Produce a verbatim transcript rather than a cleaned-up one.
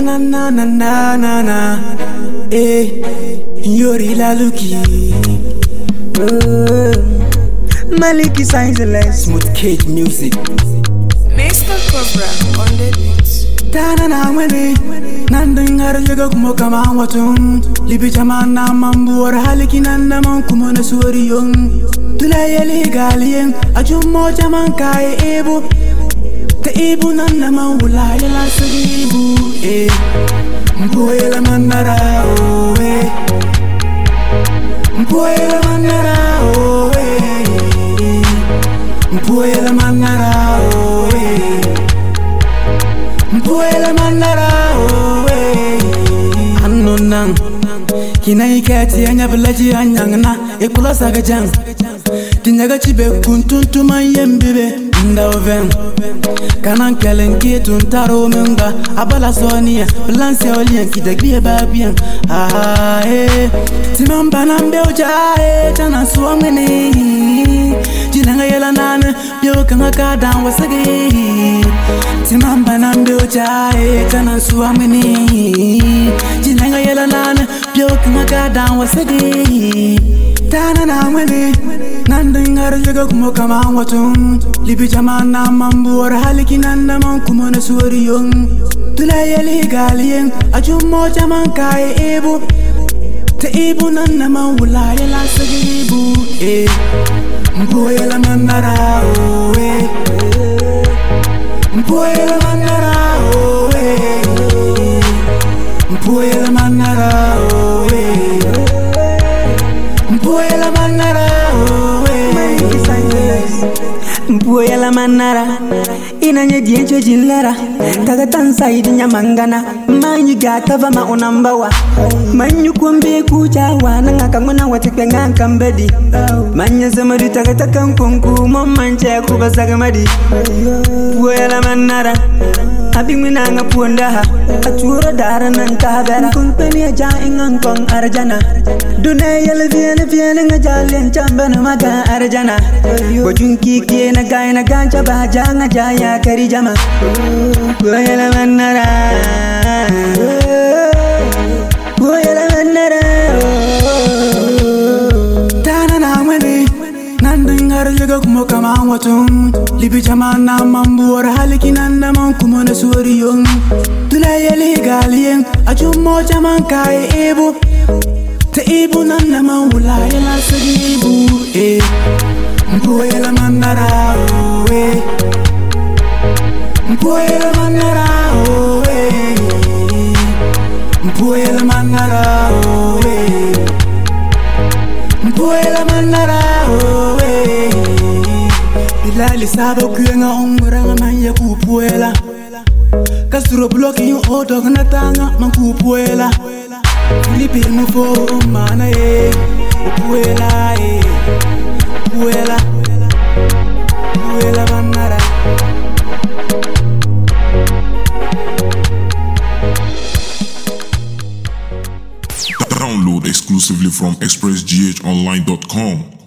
na na na na na na. Eh, Yori la Luki. Uh, Maliki Sizeless. Smooth Cage Music. Mister Cobra on the beat. Tana na wene. Nanding harjaga kumo kama watum. Libi chamana mambu or haliki nanda man kumo na suori yung. Tulayeli galien. Ajumo chaman kai ebu. Te ibu nanda man wula yela sagibu. Eh, mpoela manara oh eh. Mpoela manara oh eh. Mpoela manara oh eh. Mpoela manara oh eh. Anonang kina ikati anya belaji anyangna ekula sagajang tinyaga chibe kuntuntu mayembebe ndaoven kanan kelen kitun taro menga abala sonia balance olien kidagbiye babien ah eh timamba nambe ojae tana suamene jinanga yela nana yo kanga kadan wasage timamba nambe ojae tana suamene jinanga yela nana yo kanga kadan wasage tana na wene nanding harjaga kumo kama watum libi jamana mambu or haliki nanda man kumo na suori yung tulayeli galien ajumo jaman kai ebu te ibu nanda man wula yela sagibu eh mpoela manara oh eh mpoela manara oh eh mpoela manara oh eh mpoela manara oh eh mpoela manara inanye diencho jilera kaga tansa idinya mangana manyu gata vama unambawa manyu kumbe kucha wana ngakangona watikwenga kambedi manya zamari taga takankunku momanche kubasaga madi mpoela manara abingwina nga puonda atura dara nan tabera kumpeni aja ingan kong arjana dune yele viene viene nga jalen chambana maga arjana bojunki kiena gaina gancha baja nga jaya kari jama goyela manara goyela manara tana na wene nanding harjaga kumo kama watum libi jamana mambu or haliki nanda man kumo na suori yung tulayeli galien ajumo jaman kai ebu te ibu nanda man wula yela sagibu eh mpoela manara oh eh mpoela manara oh eh mpoela manara oh eh mpoela manara oh eh bilali sabo kuyenga ongoranga manya kupuela kasuro bloki yo odog natanga man kupuela Filipe mufo mana eh kupuela eh kupuela kupuela manara. Download exclusively from express g h online dot com.